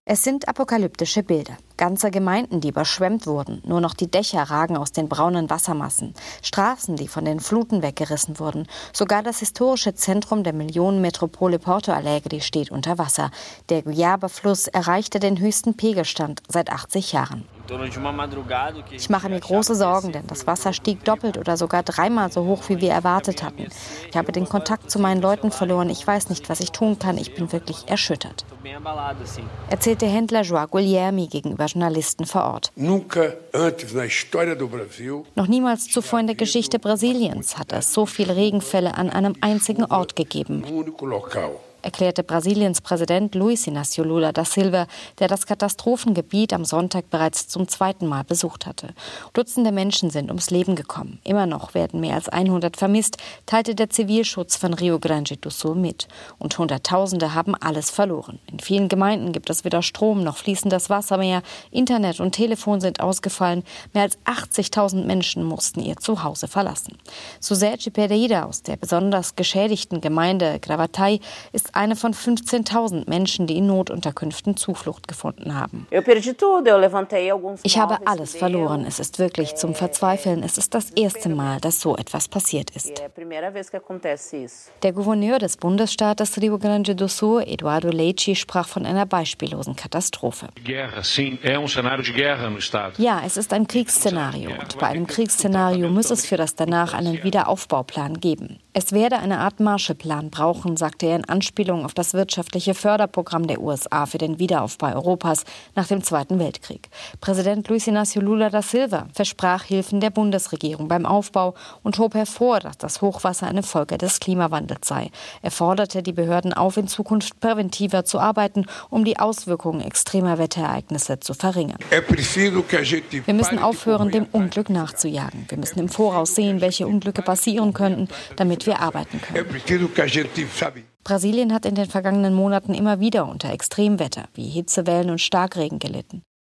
Es sind apokalyptische Bilder. Ganze Gemeinden, die überschwemmt wurden. Nur noch die Dächer ragen aus den braunen Wassermassen. Straßen, die von den Fluten weggerissen wurden. Sogar das historische Zentrum der Millionenmetropole Porto Alegre steht unter Wasser. Der Goiaba-Fluss erreichte den höchsten Pegelstand seit 80 Jahren. Ich mache mir große Sorgen, denn das Wasser stieg doppelt oder sogar dreimal so hoch, wie wir erwartet hatten. Ich habe den Kontakt zu meinen Leuten verloren. Ich weiß nicht, was ich tun kann. Ich bin wirklich erschüttert, erzählt der Händler João Guilherme gegenüber Journalisten vor Ort. Noch niemals zuvor in der Geschichte Brasiliens hat es so viele Regenfälle an einem einzigen Ort gegeben, erklärte Brasiliens Präsident Luiz Inácio Lula da Silva, der das Katastrophengebiet am Sonntag bereits zum zweiten Mal besucht hatte. Dutzende Menschen sind ums Leben gekommen. Immer noch werden mehr als 100 vermisst, teilte der Zivilschutz von Rio Grande do Sul mit. Und Hunderttausende haben alles verloren. In vielen Gemeinden gibt es weder Strom noch fließendes Wasser mehr. Internet und Telefon sind ausgefallen. Mehr als 80.000 Menschen mussten ihr Zuhause verlassen. Suzete Pereira aus der besonders geschädigten Gemeinde Gravataí ist eine von 15.000 Menschen, die in Notunterkünften Zuflucht gefunden haben. Ich habe alles verloren. Es ist wirklich zum Verzweifeln. Es ist das erste Mal, dass so etwas passiert ist. Der Gouverneur des Bundesstaates Rio Grande do Sul, Eduardo Leite, sprach von einer beispiellosen Katastrophe. Ja, es ist ein Kriegsszenario. Und bei einem Kriegsszenario muss es für das danach einen Wiederaufbauplan geben. Es werde eine Art Marshallplan brauchen, sagte er in Anspielung auf das wirtschaftliche Förderprogramm der USA für den Wiederaufbau Europas nach dem Zweiten Weltkrieg. Präsident Luiz Inácio Lula da Silva versprach Hilfen der Bundesregierung beim Aufbau und hob hervor, dass das Hochwasser eine Folge des Klimawandels sei. Er forderte die Behörden auf, in Zukunft präventiver zu arbeiten, um die Auswirkungen extremer Wetterereignisse zu verringern. Wir müssen aufhören, dem Unglück nachzujagen. Wir müssen im Voraus sehen, welche Unglücke passieren könnten, damit wir arbeiten können. Brasilien hat in den vergangenen Monaten immer wieder unter Extremwetter wie Hitzewellen und Starkregen gelitten.